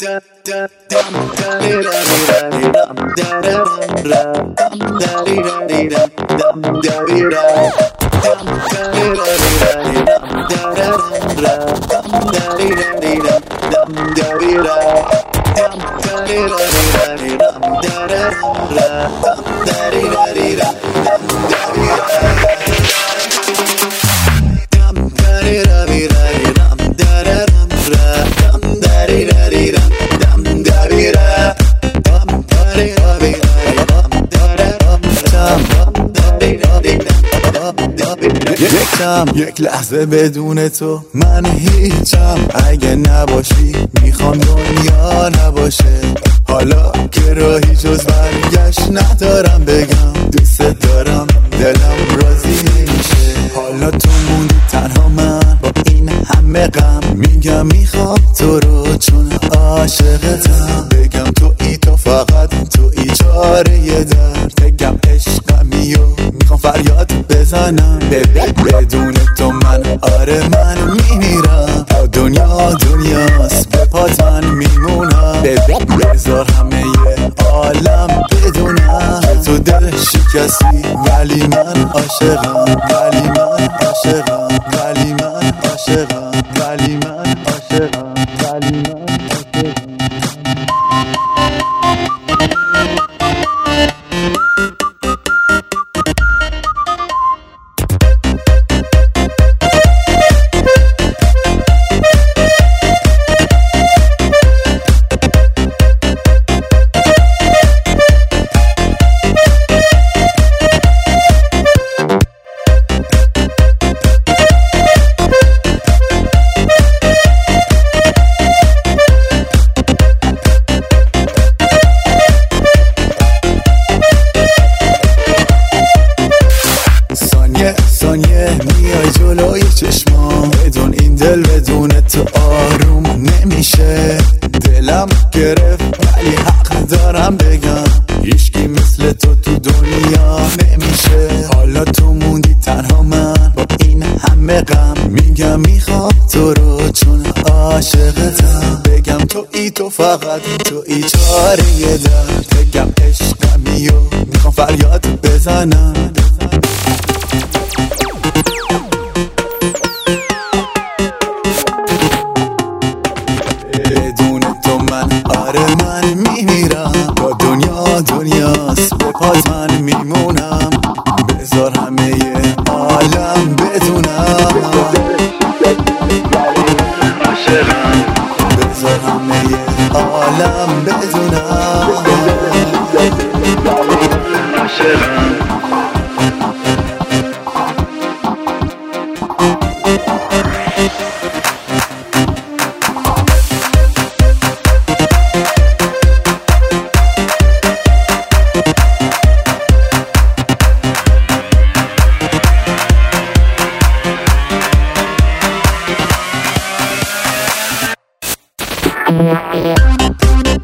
یک لحظه بدون تو من هیچم، اگه نباشی میخوام دنیا نباشه. حالا که راهی جز برگشت ندارم، بگم دوست دارم دلم راضی نمیشه. حالا تو موندی تنها من با این همه غم، میگم میخوام تو رو چون عاشقتم. بگم تو فقط تویی چاره درد، بگم عشقمی و میخوام فریاد بزنم. بدون تو من من میمیرم. دنیاست به پات من میمونم. بذار همه عالم بدونم تو دل شکستی، ولی من عاشقم، ولی من عاشقم، ولی من عاشقم، ولی من عاشقم، ولی من عاشقم. ثانیه میای جلوی چشمام، بدون این دل بدون تو آروم نمیشه. دلم گرفت ولی حق دارم بگم هیچکی مثل تو دنیا نمیشه. حالا تو موندی تنها من با این همه غم، میگم میخوام تو رو چون عاشقتم. بگم تو فقط تویی چاره درد، بگم عشقمی و میخوام فریاد بزنم. من میمیرم. با دنیاست به پات من میمونم. بذار همه عالم بدونم، بذار همه عالم بدونم. Yeah.